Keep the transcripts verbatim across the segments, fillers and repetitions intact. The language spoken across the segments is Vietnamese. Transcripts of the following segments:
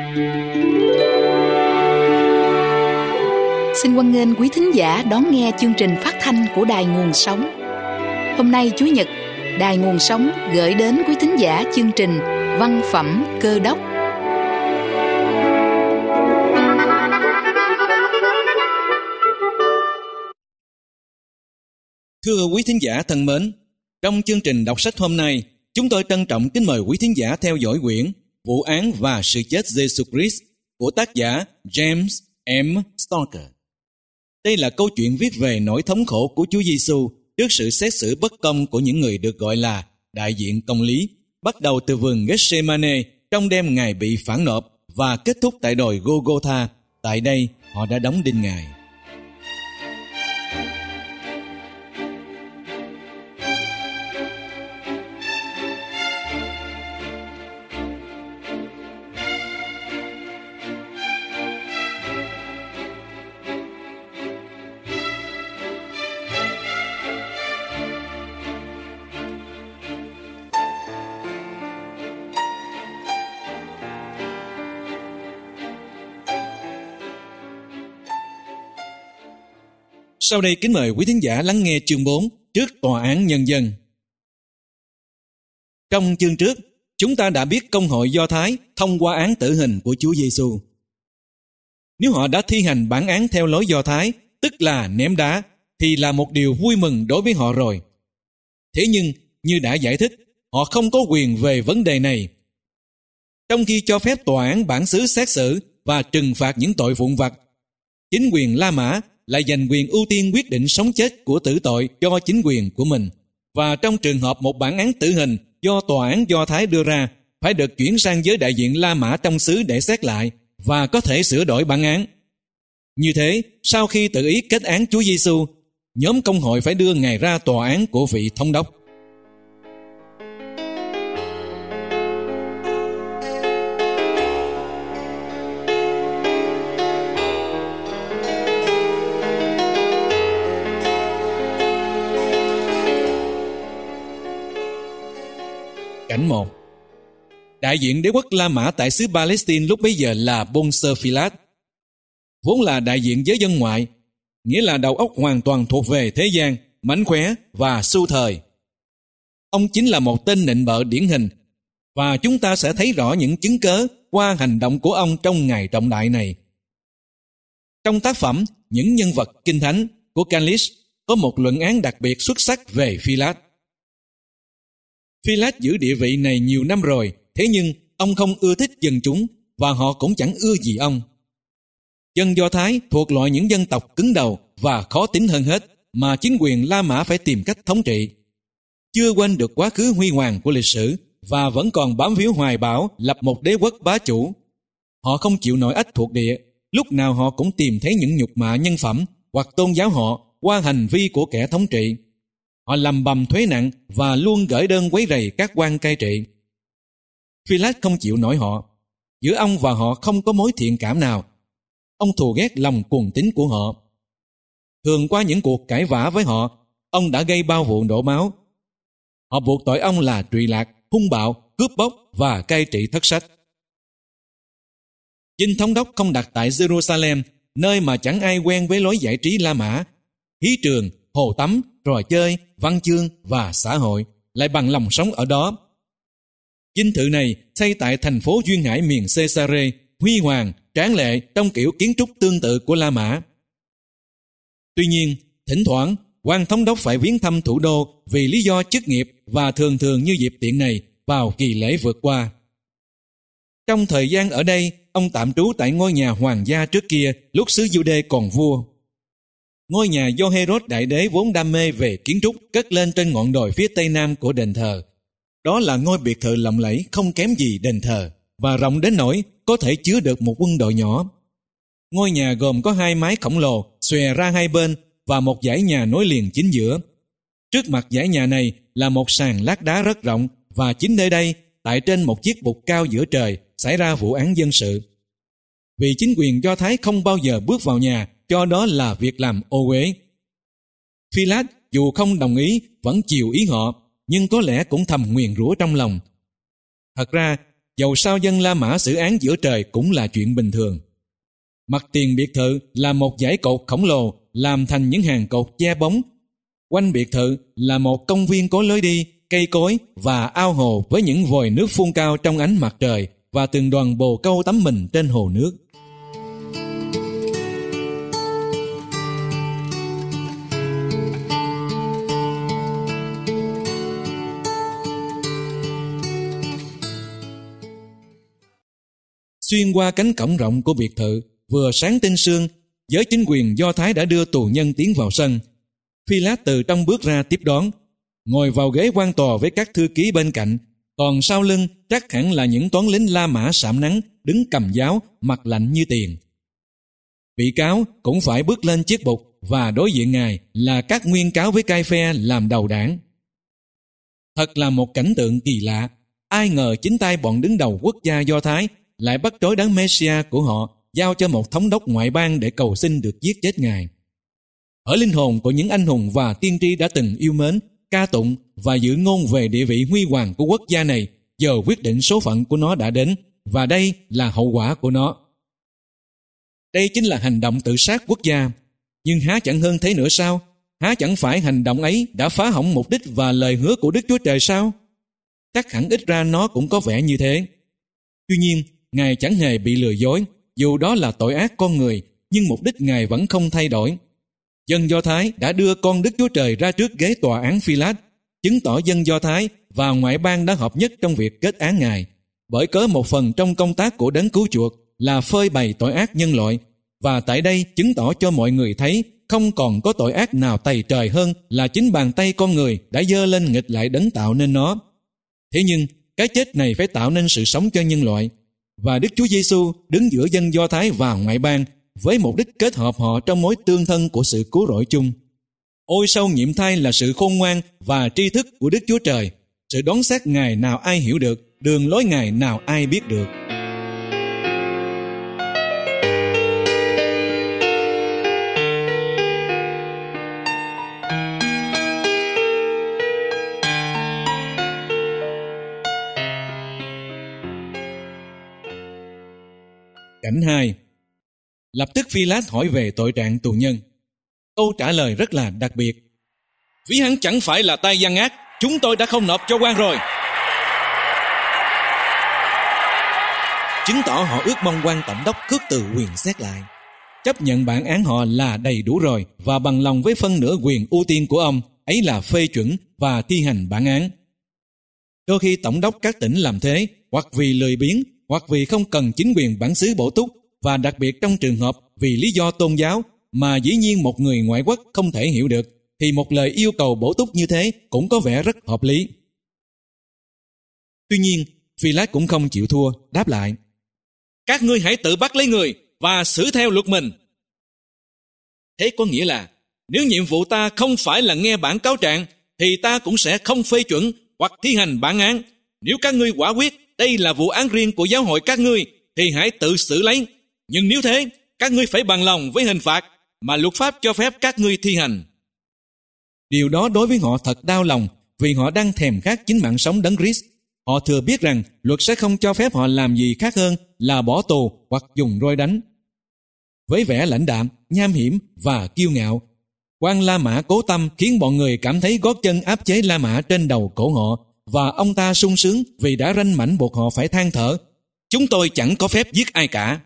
Xin hoan nghênh quý thính giả đón nghe chương trình phát thanh của Đài Nguồn Sống. Hôm nay Chủ nhật, Đài Nguồn Sống gửi đến quý thính giả chương trình Văn phẩm Cơ đốc. Thưa quý thính giả thân mến, trong chương trình đọc sách hôm nay, chúng tôi trân trọng kính mời quý thính giả theo dõi quyển Vụ án và sự chết Giê-xu Christ của tác giả James M. Stoker. Đây là câu chuyện viết về nỗi thống khổ của Chúa Giê-xu trước sự xét xử bất công của những người được gọi là đại diện công lý, bắt đầu từ vườn Gethsemane trong đêm Ngài bị phản nộp và kết thúc tại đồi Gô-gô-tha. Tại đây, họ đã đóng đinh Ngài. Sau đây kính mời quý thính giả lắng nghe chương bốn, trước tòa án nhân dân. Trong chương trước, chúng ta đã biết công hội Do Thái thông qua án tử hình của Chúa Giê-xu. Nếu họ đã thi hành bản án theo lối Do Thái, tức là ném đá, thì là một điều vui mừng đối với họ rồi. Thế nhưng, như đã giải thích, họ không có quyền về vấn đề này. Trong khi cho phép tòa án bản xứ xét xử và trừng phạt những tội vụn vặt, chính quyền La Mã lại dành quyền ưu tiên quyết định sống chết của tử tội cho chính quyền của mình. Và trong trường hợp một bản án tử hình do tòa án Do Thái đưa ra, phải được chuyển sang giới đại diện La Mã trong xứ để xét lại và có thể sửa đổi bản án. Như thế, sau khi tự ý kết án Chúa Giê-xu, nhóm công hội phải đưa Ngài ra tòa án của vị thống đốc. Cảnh một. Đại diện đế quốc La Mã tại xứ Palestine lúc bấy giờ là Pontius Pilate, vốn là đại diện giới dân ngoại, nghĩa là đầu óc hoàn toàn thuộc về thế gian, mánh khóe và xu thời. Ông chính là một tên nịnh bợ điển hình, và chúng ta sẽ thấy rõ những chứng cớ qua hành động của ông trong ngày trọng đại này. Trong tác phẩm Những nhân vật kinh thánh của Canlis có một luận án đặc biệt xuất sắc về Pilate. Pilate giữ địa vị này nhiều năm rồi, thế nhưng ông không ưa thích dân chúng và họ cũng chẳng ưa gì ông. Dân Do Thái thuộc loại những dân tộc cứng đầu và khó tính hơn hết mà chính quyền La Mã phải tìm cách thống trị. Chưa quên được quá khứ huy hoàng của lịch sử và vẫn còn bám víu hoài bão lập một đế quốc bá chủ. Họ không chịu nổi ách thuộc địa, lúc nào họ cũng tìm thấy những nhục mạ nhân phẩm hoặc tôn giáo họ qua hành vi của kẻ thống trị. Họ lầm bầm thuế nặng và luôn gửi đơn quấy rầy các quan cai trị. Pilate không chịu nổi họ. Giữa ông và họ không có mối thiện cảm nào. Ông thù ghét lòng cuồng tín của họ. Thường qua những cuộc cãi vã với họ, ông đã gây bao vụ đổ máu. Họ buộc tội ông là trụy lạc, hung bạo, cướp bóc và cai trị thất sách. Dinh thống đốc không đặt tại Jerusalem, nơi mà chẳng ai quen với lối giải trí La Mã. Hí trường, hồ tắm, trò chơi, văn chương và xã hội lại bằng lòng sống ở đó. Dinh thự này xây tại thành phố duyên hải miền Caesarea, huy hoàng, tráng lệ trong kiểu kiến trúc tương tự của La Mã. Tuy nhiên, thỉnh thoảng, quan thống đốc phải viếng thăm thủ đô vì lý do chức nghiệp và thường thường như dịp tiện này vào kỳ lễ vượt qua. Trong thời gian ở đây, ông tạm trú tại ngôi nhà hoàng gia trước kia lúc xứ Giu-đê còn vua. Ngôi nhà do Herod đại đế vốn đam mê về kiến trúc cất lên trên ngọn đồi phía tây nam của đền thờ. Đó là ngôi biệt thự lộng lẫy không kém gì đền thờ và rộng đến nỗi có thể chứa được một quân đội nhỏ. Ngôi nhà gồm có hai mái khổng lồ xòe ra hai bên và một dãy nhà nối liền chính giữa. Trước mặt dãy nhà này là một sàn lát đá rất rộng và chính nơi đây, tại trên một chiếc bục cao giữa trời, xảy ra vụ án dân sự. Vì chính quyền Do Thái không bao giờ bước vào nhà, cho đó là việc làm ô uế. Pilate dù không đồng ý vẫn chiều ý họ, nhưng có lẽ cũng thầm nguyền rủa trong lòng. Thật ra, dầu sao dân La Mã xử án giữa trời cũng là chuyện bình thường. Mặt tiền biệt thự là một dãy cột khổng lồ làm thành những hàng cột che bóng. Quanh biệt thự là một công viên có lối đi, cây cối và ao hồ với những vòi nước phun cao trong ánh mặt trời và từng đoàn bồ câu tắm mình trên hồ nước. Xuyên qua cánh cổng rộng của biệt thự, vừa sáng tinh sương, giới chính quyền Do Thái đã đưa tù nhân tiến vào sân. Phi-lát từ trong bước ra tiếp đón, ngồi vào ghế quan tòa với các thư ký bên cạnh, còn sau lưng chắc hẳn là những toán lính La Mã sạm nắng đứng cầm giáo, mặt lạnh như tiền. Bị cáo cũng phải bước lên chiếc bục và đối diện ngài là các nguyên cáo với Cai-phe làm đầu đảng. Thật là một cảnh tượng kỳ lạ, ai ngờ chính tay bọn đứng đầu quốc gia Do Thái lại bắt trối đấng Messiah của họ giao cho một thống đốc ngoại bang để cầu xin được giết chết ngài. Ở linh hồn của những anh hùng và tiên tri đã từng yêu mến, ca tụng và dự ngôn về địa vị huy hoàng của quốc gia này, giờ quyết định số phận của nó đã đến, và đây là hậu quả của nó. Đây chính là hành động tự sát quốc gia, nhưng há chẳng hơn thế nữa sao? Há chẳng phải hành động ấy đã phá hỏng mục đích và lời hứa của Đức Chúa Trời sao? Chắc hẳn ít ra nó cũng có vẻ như thế. Tuy nhiên, Ngài chẳng hề bị lừa dối, dù đó là tội ác con người, nhưng mục đích Ngài vẫn không thay đổi. Dân Do Thái đã đưa con Đức Chúa Trời ra trước ghế tòa án Phi-lát, chứng tỏ dân Do Thái và ngoại bang đã hợp nhất trong việc kết án Ngài, bởi cớ một phần trong công tác của đấng cứu chuộc là phơi bày tội ác nhân loại, và tại đây chứng tỏ cho mọi người thấy không còn có tội ác nào tày trời hơn là chính bàn tay con người đã giơ lên nghịch lại đấng tạo nên nó. Thế nhưng, cái chết này phải tạo nên sự sống cho nhân loại, và Đức Chúa Giêsu đứng giữa dân Do Thái và ngoại bang với mục đích kết hợp họ trong mối tương thân của sự cứu rỗi chung. Ôi sâu nhiệm thay là sự khôn ngoan và tri thức của Đức Chúa Trời, sự đoán xét Ngài nào ai hiểu được, đường lối Ngài nào ai biết được. Cảnh hai. Lập tức Phi-lát hỏi về tội trạng tù nhân. Câu trả lời rất là đặc biệt. Ví hắn chẳng phải là tay gian ác, chúng tôi đã không nộp cho quan rồi. Chứng tỏ họ ước mong quan tổng đốc khước từ quyền xét lại, chấp nhận bản án họ là đầy đủ rồi, và bằng lòng với phân nửa quyền ưu tiên của ông ấy là phê chuẩn và thi hành bản án. Đôi khi tổng đốc các tỉnh làm thế, hoặc vì lười biếng, hoặc vì không cần chính quyền bản xứ bổ túc, và đặc biệt trong trường hợp vì lý do tôn giáo mà dĩ nhiên một người ngoại quốc không thể hiểu được, thì một lời yêu cầu bổ túc như thế cũng có vẻ rất hợp lý. Tuy nhiên, Phi-lát cũng không chịu thua, đáp lại: các ngươi hãy tự bắt lấy người và xử theo luật mình. Thế có nghĩa là nếu nhiệm vụ ta không phải là nghe bản cáo trạng, thì ta cũng sẽ không phê chuẩn hoặc thi hành bản án. Nếu các ngươi quả quyết đây là vụ án riêng của giáo hội các ngươi, thì hãy tự xử lấy. Nhưng nếu thế, các ngươi phải bằng lòng với hình phạt mà luật pháp cho phép các ngươi thi hành. Điều đó đối với họ thật đau lòng, vì họ đang thèm khát chính mạng sống đấng Christ. Họ thừa biết rằng luật sẽ không cho phép họ làm gì khác hơn là bỏ tù hoặc dùng roi đánh. Với vẻ lãnh đạm, nham hiểm và kiêu ngạo, quan La Mã Cố Tâm khiến bọn người cảm thấy gót chân áp chế La Mã trên đầu cổ họ, và ông ta sung sướng vì đã ranh mãnh buộc họ phải than thở: chúng tôi chẳng có phép giết ai cả.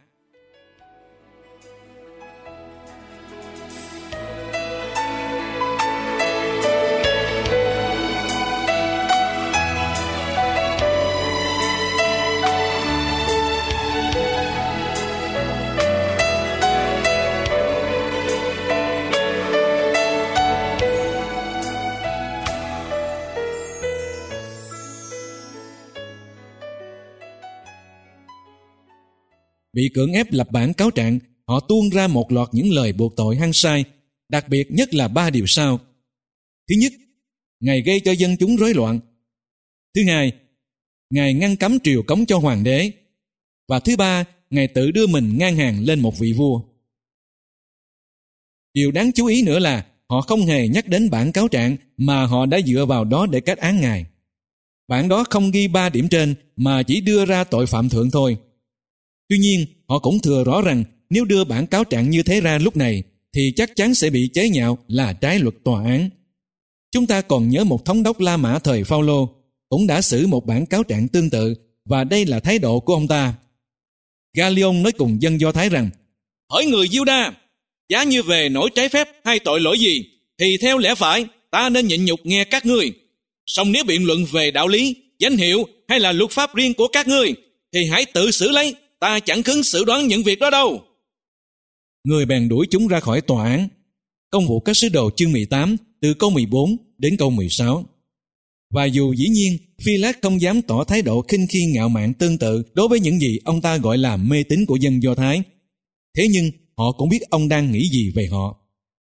Bị cưỡng ép lập bản cáo trạng, họ tuôn ra một loạt những lời buộc tội hăng sai, đặc biệt nhất là ba điều sau. Thứ nhất, Ngài gây cho dân chúng rối loạn. Thứ hai, Ngài ngăn cấm triều cống cho hoàng đế. Và thứ ba, Ngài tự đưa mình ngang hàng lên một vị vua. Điều đáng chú ý nữa là họ không hề nhắc đến bản cáo trạng mà họ đã dựa vào đó để kết án Ngài. Bản đó không ghi ba điểm trên mà chỉ đưa ra tội phạm thượng thôi. Tuy nhiên, họ cũng thừa rõ rằng nếu đưa bản cáo trạng như thế ra lúc này thì chắc chắn sẽ bị chế nhạo là trái luật tòa án. Chúng ta còn nhớ một thống đốc La Mã thời Phao-lô cũng đã xử một bản cáo trạng tương tự, và đây là thái độ của ông ta. Gallion nói cùng dân Do Thái rằng: hỡi người Giu-đa, giá như về nổi trái phép hay tội lỗi gì thì theo lẽ phải ta nên nhịn nhục nghe các ngươi. Song nếu biện luận về đạo lý, danh hiệu hay là luật pháp riêng của các ngươi thì hãy tự xử lấy, ta chẳng khứng xử đoán những việc đó đâu. Người bèn đuổi chúng ra khỏi tòa án. Công vụ các sứ đồ chương mười tám từ câu mười bốn đến câu mười sáu. Và dù dĩ nhiên Phi-lát không dám tỏ thái độ khinh khi ngạo mạn tương tự đối với những gì ông ta gọi là mê tín của dân Do Thái, thế nhưng họ cũng biết ông đang nghĩ gì về họ.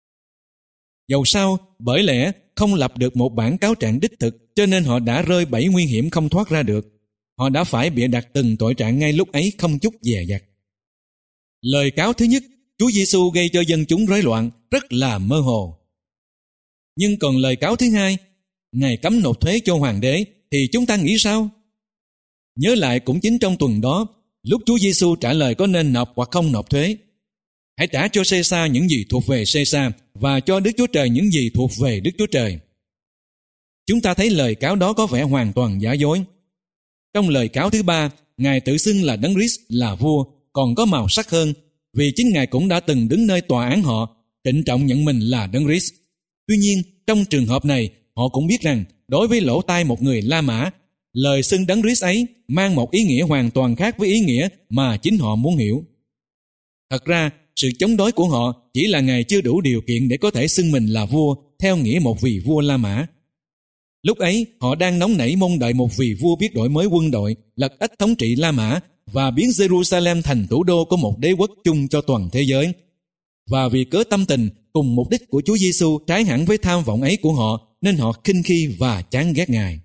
Dầu sao, bởi lẽ không lập được một bản cáo trạng đích thực, cho nên họ đã rơi bẫy nguy hiểm không thoát ra được. Họ đã phải bịa đặt từng tội trạng ngay lúc ấy không chút dè dặt. Lời cáo thứ nhất, Chúa Giêsu gây cho dân chúng rối loạn, rất là mơ hồ. Nhưng còn lời cáo thứ hai, Ngài cấm nộp thuế cho hoàng đế, thì chúng ta nghĩ sao? Nhớ lại cũng chính trong tuần đó, lúc Chúa Giêsu trả lời có nên nộp hoặc không nộp thuế. Hãy trả cho Xê-sa những gì thuộc về Xê-sa và cho Đức Chúa Trời những gì thuộc về Đức Chúa Trời. Chúng ta thấy lời cáo đó có vẻ hoàn toàn giả dối. Trong lời cáo thứ ba, Ngài tự xưng là Đấng Christ, là vua, còn có màu sắc hơn, vì chính Ngài cũng đã từng đứng nơi tòa án họ, trịnh trọng nhận mình là Đấng Christ. Tuy nhiên, trong trường hợp này, họ cũng biết rằng đối với lỗ tai một người La Mã, lời xưng Đấng Christ ấy mang một ý nghĩa hoàn toàn khác với ý nghĩa mà chính họ muốn hiểu. Thật ra, sự chống đối của họ chỉ là Ngài chưa đủ điều kiện để có thể xưng mình là vua theo nghĩa một vị vua La Mã. Lúc ấy, họ đang nóng nảy mong đợi một vị vua biết đổi mới quân đội, lật ách thống trị La Mã và biến Jerusalem thành thủ đô của một đế quốc chung cho toàn thế giới. Và vì cớ tâm tình cùng mục đích của Chúa Giêsu trái hẳn với tham vọng ấy của họ, nên họ khinh khi và chán ghét Ngài.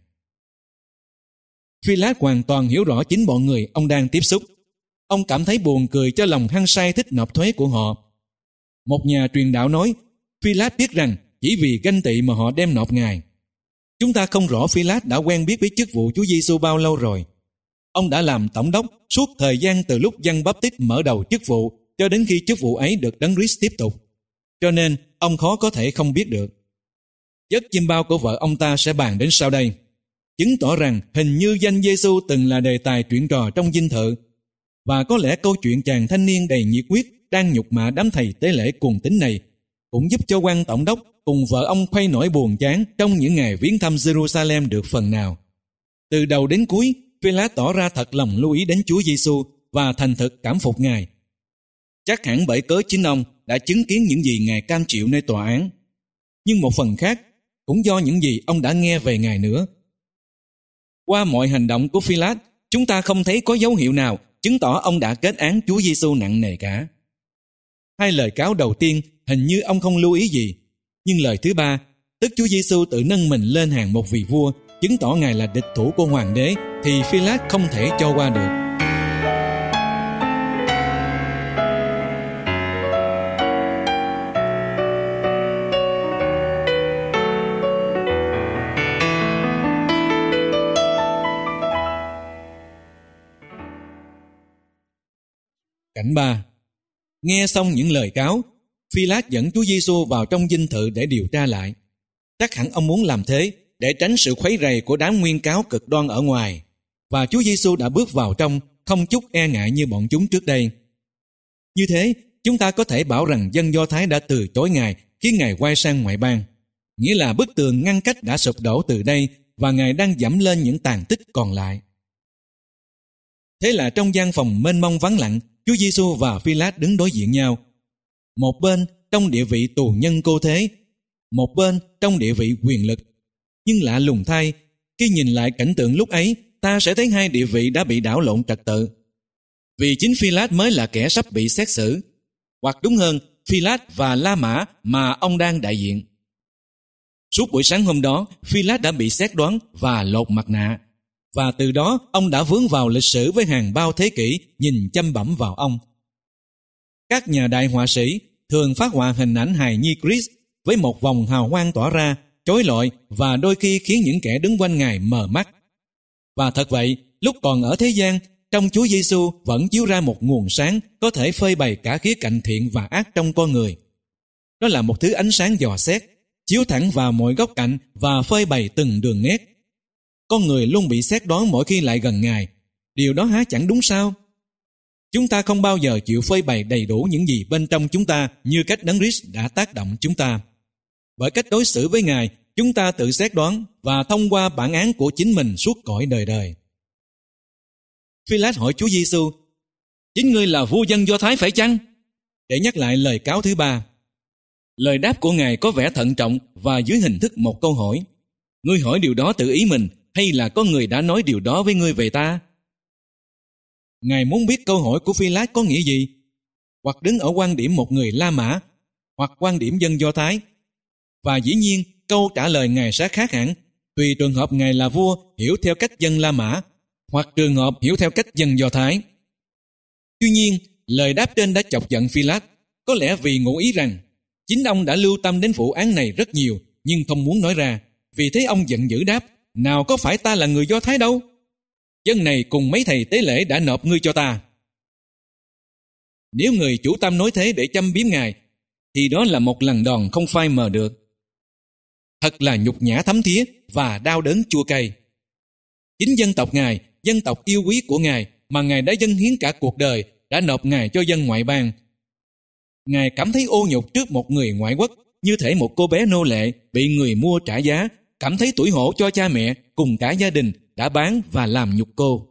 Phi-lát hoàn toàn hiểu rõ chính bọn người ông đang tiếp xúc. Ông cảm thấy buồn cười cho lòng hăng say thích nộp thuế của họ. Một nhà truyền đạo nói, Phi-lát biết rằng chỉ vì ganh tị mà họ đem nộp Ngài. Chúng ta không rõ Phi-lát đã quen biết với chức vụ Chúa Giêsu bao lâu rồi. Ông đã làm tổng đốc suốt thời gian từ lúc Giăng Báp-tít mở đầu chức vụ cho đến khi chức vụ ấy được Đấng Christ tiếp tục. Cho nên, ông khó có thể không biết được. Giấc chim bao của vợ ông ta sẽ bàn đến sau đây, chứng tỏ rằng hình như danh Giêsu từng là đề tài chuyện trò trong dinh thự, và có lẽ câu chuyện chàng thanh niên đầy nhiệt huyết đang nhục mạ đám thầy tế lễ cuồng tín này cũng giúp cho quan tổng đốc cùng vợ ông khuây nỗi buồn chán trong những ngày viếng thăm Jerusalem được phần nào. Từ đầu đến cuối, Phi-lát tỏ ra thật lòng lưu ý đến Chúa Giêsu và thành thực cảm phục Ngài. Chắc hẳn bởi cớ chính ông đã chứng kiến những gì Ngài cam chịu nơi tòa án, nhưng một phần khác cũng do những gì ông đã nghe về Ngài nữa. Qua mọi hành động của Phi-lát, chúng ta không thấy có dấu hiệu nào chứng tỏ ông đã kết án Chúa Giêsu nặng nề cả. Hai lời cáo đầu tiên hình như ông không lưu ý gì, nhưng lời thứ ba, tức Chúa Giêsu tự nâng mình lên hàng một vị vua, chứng tỏ Ngài là địch thủ của hoàng đế, thì Phi-lát không thể cho qua được. Cảnh ba. Nghe xong những lời cáo, Phi-lát dẫn Chúa Giêsu vào trong dinh thự để điều tra lại. Chắc hẳn ông muốn làm thế để tránh sự khuấy rầy của đám nguyên cáo cực đoan ở ngoài, và Chúa Giêsu đã bước vào trong không chút e ngại như bọn chúng trước đây. Như thế, chúng ta có thể bảo rằng dân Do Thái đã từ chối Ngài khiến Ngài quay sang ngoại bang, nghĩa là bức tường ngăn cách đã sụp đổ từ đây và Ngài đang dẫm lên những tàn tích còn lại. Thế là trong gian phòng mênh mông vắng lặng, Chúa Giêsu và Phi-lát đứng đối diện nhau. Một bên trong địa vị tù nhân cô thế, một bên trong địa vị quyền lực. Nhưng lạ lùng thay, khi nhìn lại cảnh tượng lúc ấy, ta sẽ thấy hai địa vị đã bị đảo lộn trật tự. Vì chính Phi-lát mới là kẻ sắp bị xét xử, hoặc đúng hơn, Phi-lát và La Mã mà ông đang đại diện. Suốt buổi sáng hôm đó, Phi-lát đã bị xét đoán và lột mặt nạ, và từ đó ông đã vướng vào lịch sử với hàng bao thế kỷ nhìn chăm bẩm vào ông. Các nhà đại họa sĩ thường phát họa hình ảnh hài nhi Christ với một vòng hào quang tỏa ra, chói lọi và đôi khi khiến những kẻ đứng quanh Ngài mờ mắt. Và thật vậy, lúc còn ở thế gian, trong Chúa Giêsu vẫn chiếu ra một nguồn sáng có thể phơi bày cả khía cạnh thiện và ác trong con người. Đó là một thứ ánh sáng dò xét, chiếu thẳng vào mọi góc cạnh và phơi bày từng đường nét. Con người luôn bị xét đoán mỗi khi lại gần Ngài. Điều đó há chẳng đúng sao? Chúng ta không bao giờ chịu phơi bày đầy đủ những gì bên trong chúng ta như cách Đấng Christ đã tác động chúng ta. Bởi cách đối xử với Ngài, chúng ta tự xét đoán và thông qua bản án của chính mình suốt cõi đời đời. Phi-lát hỏi Chúa Giêsu: chính ngươi là vua dân Do Thái phải chăng? Để nhắc lại lời cáo thứ ba. Lời đáp của Ngài có vẻ thận trọng và dưới hình thức một câu hỏi. Ngươi hỏi điều đó tự ý mình hay là có người đã nói điều đó với ngươi về ta? Ngài muốn biết câu hỏi của Phi-lát có nghĩa gì, hoặc đứng ở quan điểm một người La Mã, hoặc quan điểm dân Do Thái. Và dĩ nhiên, câu trả lời Ngài sẽ khác hẳn, tùy trường hợp Ngài là vua hiểu theo cách dân La Mã, hoặc trường hợp hiểu theo cách dân Do Thái. Tuy nhiên, lời đáp trên đã chọc giận Phi-lát, có lẽ vì ngụ ý rằng chính ông đã lưu tâm đến vụ án này rất nhiều, nhưng không muốn nói ra. Vì thế ông giận dữ đáp: nào có phải ta là người Do Thái đâu? Dân này cùng mấy thầy tế lễ đã nộp ngươi cho ta. Nếu người chủ tâm nói thế để châm biếm Ngài, thì đó là một lần đòn không phai mờ được. Thật là nhục nhã thấm thía và đau đớn chua cay. Chính dân tộc Ngài, dân tộc yêu quý của Ngài mà Ngài đã dâng hiến cả cuộc đời, đã nộp Ngài cho dân ngoại bang. Ngài cảm thấy ô nhục trước một người ngoại quốc, như thể một cô bé nô lệ bị người mua trả giá, cảm thấy tủi hổ cho cha mẹ cùng cả gia đình đã bán và làm nhục cô.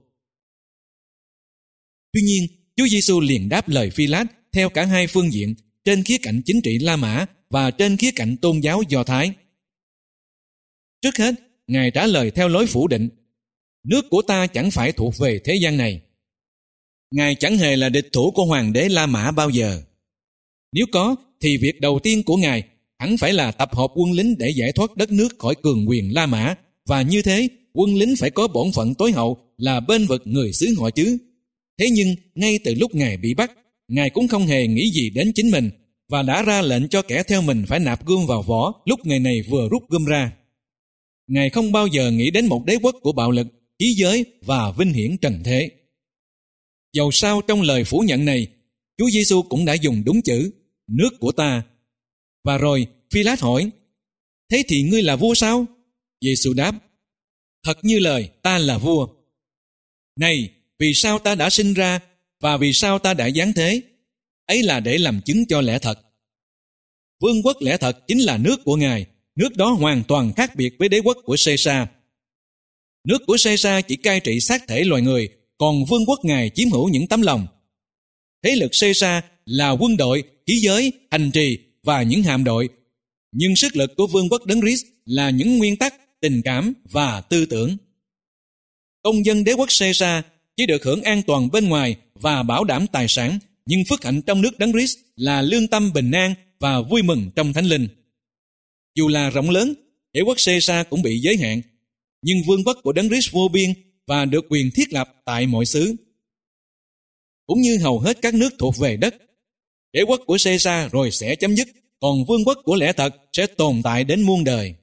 Tuy nhiên, Chúa Giêsu liền đáp lời Phi-lát theo cả hai phương diện, trên khía cạnh chính trị La Mã và trên khía cạnh tôn giáo Do Thái. Trước hết, Ngài trả lời theo lối phủ định: nước của ta chẳng phải thuộc về thế gian này. Ngài chẳng hề là địch thủ của hoàng đế La Mã bao giờ. Nếu có, thì việc đầu tiên của Ngài hẳn phải là tập hợp quân lính để giải thoát đất nước khỏi cường quyền La Mã, và như thế, quân lính phải có bổn phận tối hậu là bênh vực người xứ họ chứ. Thế nhưng, ngay từ lúc Ngài bị bắt, Ngài cũng không hề nghĩ gì đến chính mình, và đã ra lệnh cho kẻ theo mình phải nạp gươm vào vỏ lúc ngày này vừa rút gươm ra. Ngài không bao giờ nghĩ đến một đế quốc của bạo lực, chí giới và vinh hiển trần thế. Dầu sao trong lời phủ nhận này, Chúa Giêsu cũng đã dùng đúng chữ nước của ta. Và rồi Phi-lát hỏi: thế thì ngươi là vua sao? Giêsu đáp: thật như lời ta là vua. Này, vì sao ta đã sinh ra và vì sao ta đã giáng thế? Ấy là để làm chứng cho lẽ thật. Vương quốc lẽ thật chính là nước của Ngài. Nước đó hoàn toàn khác biệt với đế quốc của Sê-sa. Nước của Sê-sa chỉ cai trị xác thể loài người, còn vương quốc Ngài chiếm hữu những tấm lòng. Thế lực Sê-sa là quân đội, khí giới, hành trì và những hạm đội. Nhưng sức lực của vương quốc Đấng Christ là những nguyên tắc, tình cảm và tư tưởng. Công dân đế quốc Sê-sa chỉ được hưởng an toàn bên ngoài và bảo đảm tài sản, nhưng phước hạnh trong nước Đấng Christ là lương tâm bình an và vui mừng trong Thánh Linh. Dù là rộng lớn, đế quốc Sê-sa cũng bị giới hạn, nhưng vương quốc của Đấng Christ vô biên và được quyền thiết lập tại mọi xứ. Cũng như hầu hết các nước thuộc về đất, đế quốc của Sê-sa rồi sẽ chấm dứt, còn vương quốc của lẽ thật sẽ tồn tại đến muôn đời.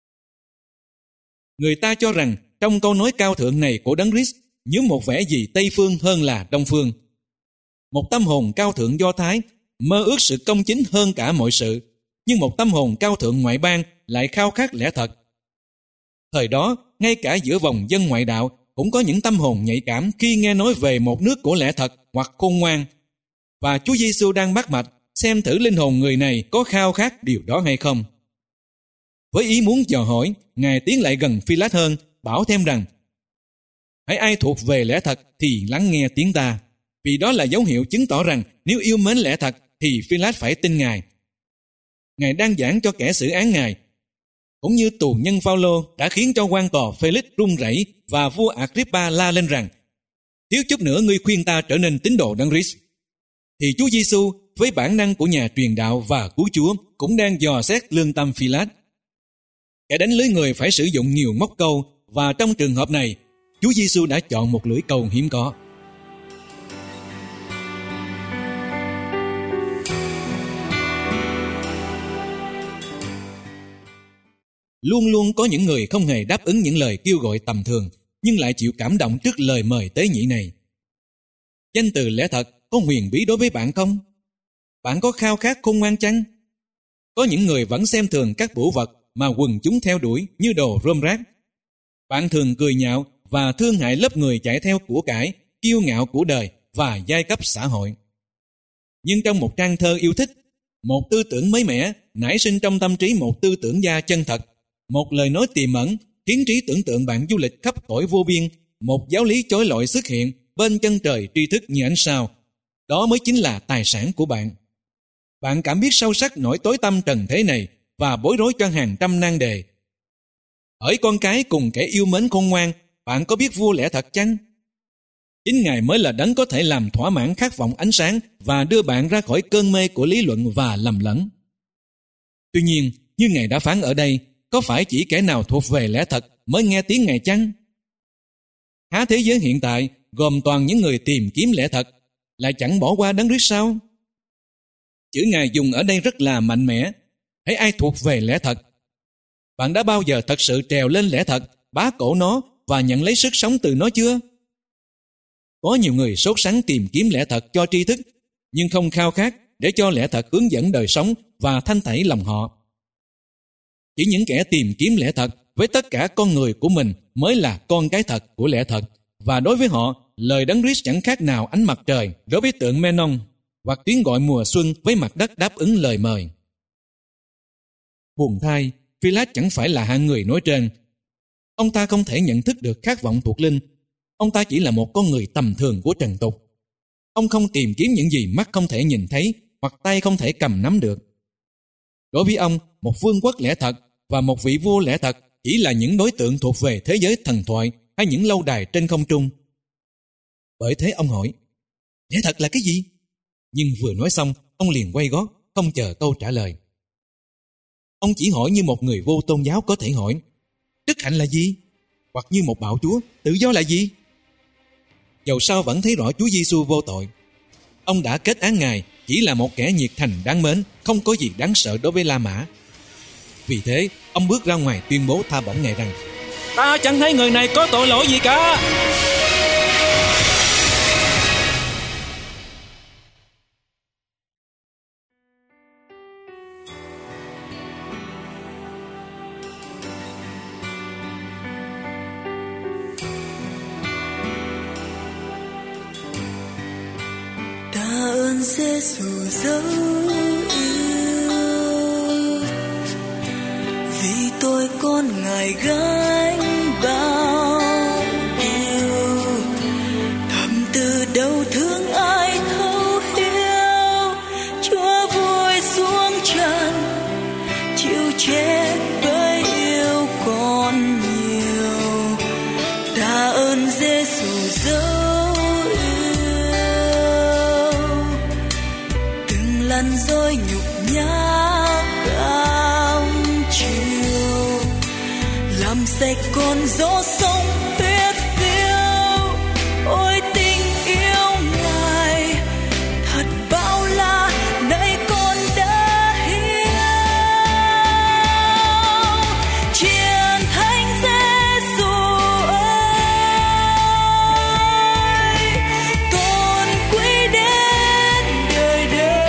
Người ta cho rằng trong câu nói cao thượng này của Đấng Christ nhớ một vẻ gì Tây phương hơn là Đông phương. Một tâm hồn cao thượng Do Thái mơ ước sự công chính hơn cả mọi sự, nhưng một tâm hồn cao thượng ngoại bang lại khao khát lẽ thật. Thời đó, ngay cả giữa vòng dân ngoại đạo cũng có những tâm hồn nhạy cảm khi nghe nói về một nước của lẽ thật hoặc khôn ngoan. Và Chúa Giêsu đang bắt mạch xem thử linh hồn người này có khao khát điều đó hay không. Với ý muốn dò hỏi, Ngài tiến lại gần Phi-lát hơn, bảo thêm rằng: hãy ai thuộc về lẽ thật thì lắng nghe tiếng ta, vì đó là dấu hiệu chứng tỏ rằng nếu yêu mến lẽ thật thì Phi-lát phải tin Ngài. Ngài đang giảng cho kẻ xử án Ngài, cũng như tù nhân Phao-lô đã khiến cho quan tòa Phê-lix run rẩy và vua Agrippa la lên rằng: thiếu chút nữa ngươi khuyên ta trở nên tín đồ Đấng Christ. Thì Chúa Giêsu với bản năng của nhà truyền đạo và cứu Chúa cũng đang dò xét lương tâm Phi-lát. Kẻ đánh lưới người phải sử dụng nhiều móc câu, và trong trường hợp này, Chúa Giêsu đã chọn một lưỡi câu hiếm có. Luôn luôn có những người không hề đáp ứng những lời kêu gọi tầm thường, nhưng lại chịu cảm động trước lời mời tế nhị này. Danh từ lẽ thật có huyền bí đối với bạn không? Bạn có khao khát khôn ngoan chăng? Có những người vẫn xem thường các bửu vật mà quần chúng theo đuổi như đồ rơm rác. Bạn thường cười nhạo và thương hại lớp người chạy theo của cải, kiêu ngạo của đời và giai cấp xã hội. Nhưng trong một trang thơ yêu thích, một tư tưởng mới mẻ nảy sinh trong tâm trí một tư tưởng gia chân thật, một lời nói tiềm ẩn khiến trí tưởng tượng bạn du lịch khắp cõi vô biên, một giáo lý chói lọi xuất hiện bên chân trời tri thức như ánh sao. Đó mới chính là tài sản của bạn. Bạn cảm biết sâu sắc nỗi tối tăm trần thế này và bối rối cho hàng trăm nan đề. Hỡi con cái cùng kẻ yêu mến khôn ngoan, bạn có biết vua lẽ thật chăng? Chính Ngài mới là đấng có thể làm thỏa mãn khát vọng ánh sáng và đưa bạn ra khỏi cơn mê của lý luận và lầm lẫn. Tuy nhiên, như Ngài đã phán ở đây, có phải chỉ kẻ nào thuộc về lẽ thật mới nghe tiếng Ngài chăng? Há thế giới hiện tại gồm toàn những người tìm kiếm lẽ thật, lại chẳng bỏ qua Đấng Christ sao? Chữ Ngài dùng ở đây rất là mạnh mẽ. Hãy ai thuộc về lẽ thật. Bạn đã bao giờ thật sự trèo lên lẽ thật, bá cổ nó và nhận lấy sức sống từ nó chưa? Có nhiều người sốt sắng tìm kiếm lẽ thật cho tri thức, nhưng không khao khát để cho lẽ thật hướng dẫn đời sống và thanh tẩy lòng họ. Chỉ những kẻ tìm kiếm lẽ thật với tất cả con người của mình mới là con cái thật của lẽ thật, và đối với họ, lời Đấng Christ chẳng khác nào ánh mặt trời đối với tượng Menon, hoặc tiếng gọi mùa xuân với mặt đất đáp ứng lời mời. Buồn thay, Phi-lát chẳng phải là hạng người nói trên. Ông ta không thể nhận thức được khát vọng thuộc linh. Ông ta chỉ là một con người tầm thường của trần tục. Ông không tìm kiếm những gì mắt không thể nhìn thấy hoặc tay không thể cầm nắm được. Đối với ông, một vương quốc lẽ thật và một vị vua lẽ thật chỉ là những đối tượng thuộc về thế giới thần thoại hay những lâu đài trên không trung. Bởi thế ông hỏi, lẽ thật là cái gì? Nhưng vừa nói xong, ông liền quay gót, không chờ câu trả lời. Ông chỉ hỏi như một người vô tôn giáo có thể hỏi, đức hạnh là gì? Hoặc như một bạo chúa, tự do là gì? Dầu sao vẫn thấy rõ Chúa Giêsu vô tội. Ông đã kết án Ngài chỉ là một kẻ nhiệt thành đáng mến, không có gì đáng sợ đối với La Mã. Vì thế, ông bước ra ngoài tuyên bố tha bổng Ngài rằng, ta chẳng thấy người này có tội lỗi gì cả. Giê-xu dấu yêu, vì tôi con Ngài gánh bao điều, thầm từ đâu thương ai thấu hiểu. Chúa vui xuống trần chịu chết bởi yêu con nhiều. Tạ ơn Giê-xu dấu lần rồi nhục nhã cam chiều, làm sạch con gió sông huyết phiêu. Ôi tình yêu Ngài thật bao la, nay con đã hiểu. Chiến thánh Giê-xu ơi, tôn quý đến đời đời.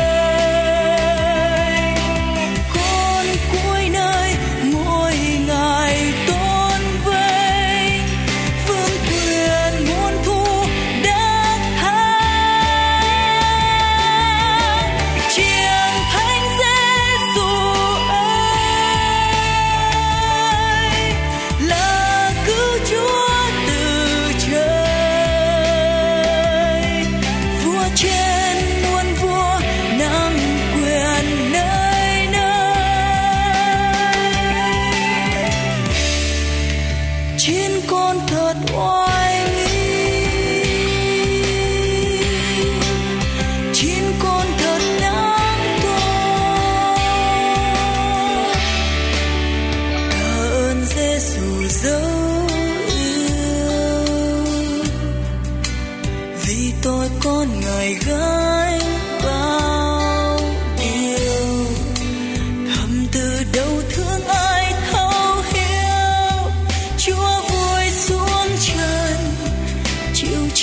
Con Ngài gánh bao điều, thầm từ đâu thương ai thấu hiểu. Chúa vui xuống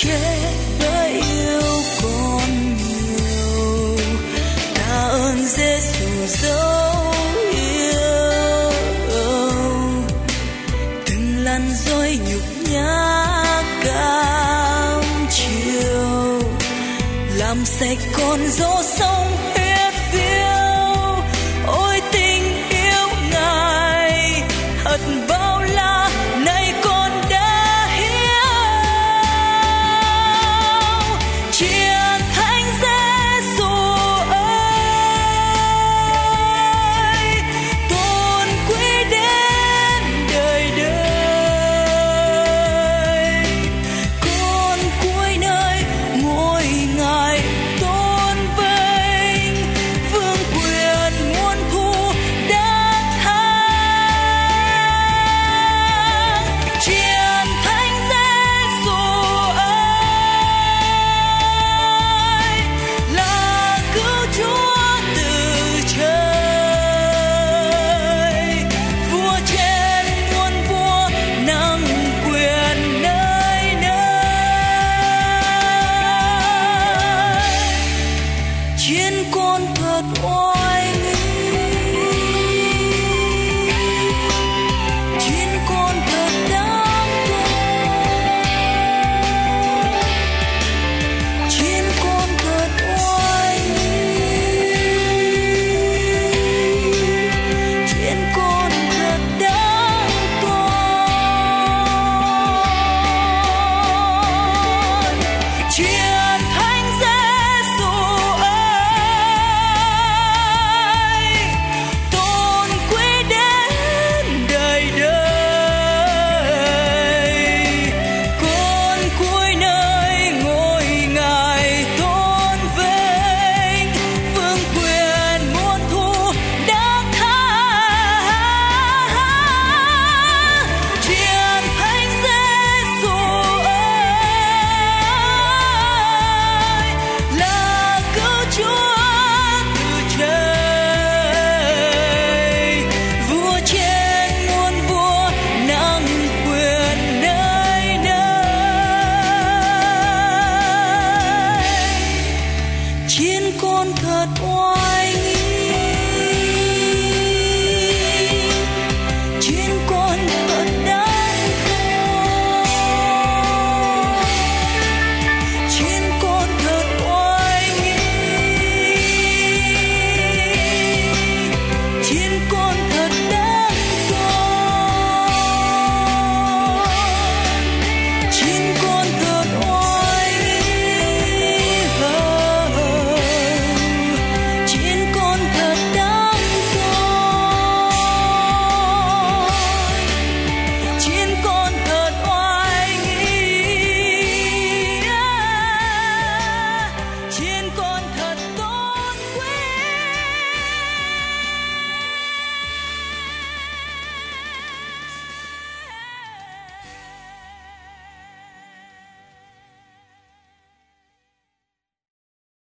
chết bởi yêu con nhiều. Tạ ơn Giêsu dấu yêu, từng lần dối nhục nhã cam chiều, làm sạch con dấu sống huyết phiêu. Ôi tình yêu Ngài thật bao la, nay con đã hiểu. Chiến thánh Giêsu ơi, tôn quý đến đời đời. Con cuối nơi mỗi ngày tôn vinh, vương quyền muôn thu đã thắng. Chiến thánh Giêsu ơi, là cứu Chúa từ trời, vua trên muôn vua nắm quyền nơi nơi. Chiến con thật oai nghi, chiến con thật đáng thương, chiến con thật oai nghi, chiến con thật đáng tôn. Chiến